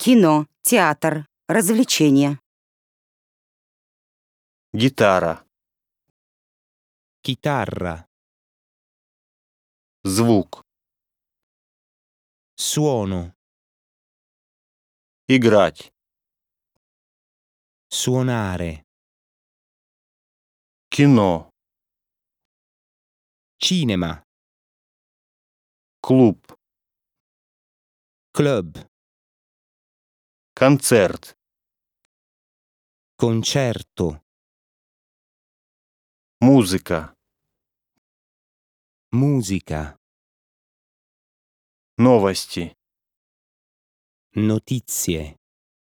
Кино, театр, развлечения. Гитара. Chitarra. Звук. Suono. Играть. Suonare. Кино. Cinema. Клуб. Club. Концерт. Concerto. Музыка. Musica. Новости. Notizie.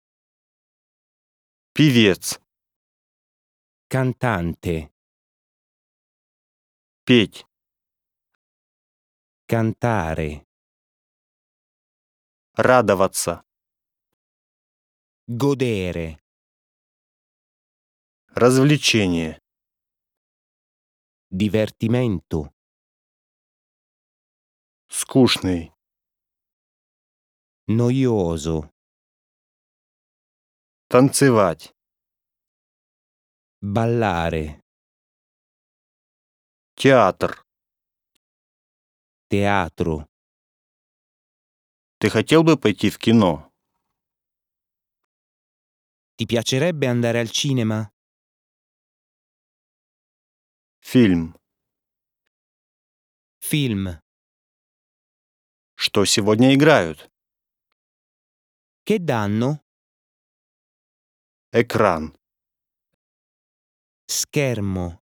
Певец. Cantante. Петь. Cantare. Радоваться. Godere. Развлечение. Divertimento. Скучный. Noioso. Танцевать. Ballare. Театр. Teatro. Ты хотел бы пойти в кино? Ti piacerebbe andare al cinema? Фильм. Film. Что сегодня играют? Che danno? Экран. Schermo.